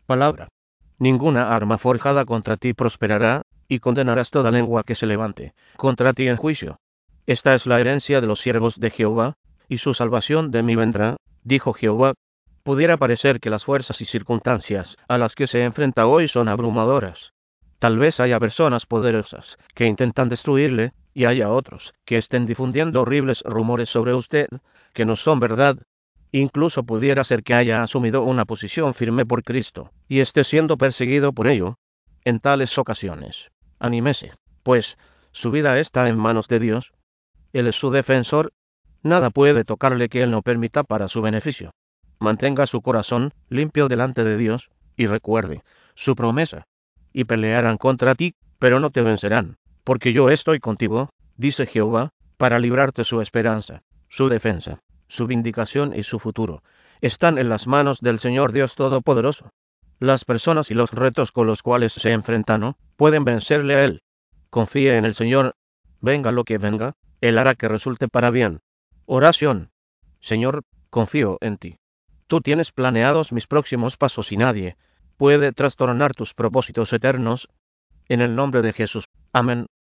palabra. Ninguna arma forjada contra ti prosperará, y condenarás toda lengua que se levante contra ti en juicio. Esta es la herencia de los siervos de Jehová, y su salvación de mí vendrá, dijo Jehová. Pudiera parecer que las fuerzas y circunstancias a las que se enfrenta hoy son abrumadoras. Tal vez haya personas poderosas que intentan destruirle, y haya otros que estén difundiendo horribles rumores sobre usted, que no son verdad. Incluso pudiera ser que haya asumido una posición firme por Cristo, y esté siendo perseguido por ello. En tales ocasiones, anímese, pues, su vida está en manos de Dios. Él es su defensor. Nada puede tocarle que Él no permita para su beneficio. Mantenga su corazón limpio delante de Dios, y recuerde su promesa. Y pelearán contra ti, pero no te vencerán, porque yo estoy contigo, dice Jehová, para librarte. Su esperanza, su defensa, su vindicación y su futuro están en las manos del Señor Dios Todopoderoso. Las personas y los retos con los cuales se enfrentan no pueden vencerle a Él. Confíe en el Señor. Venga lo que venga, Él hará que resulte para bien. Oración. Señor, confío en ti. Tú tienes planeados mis próximos pasos y nadie puede trastornar tus propósitos eternos. En el nombre de Jesús. Amén.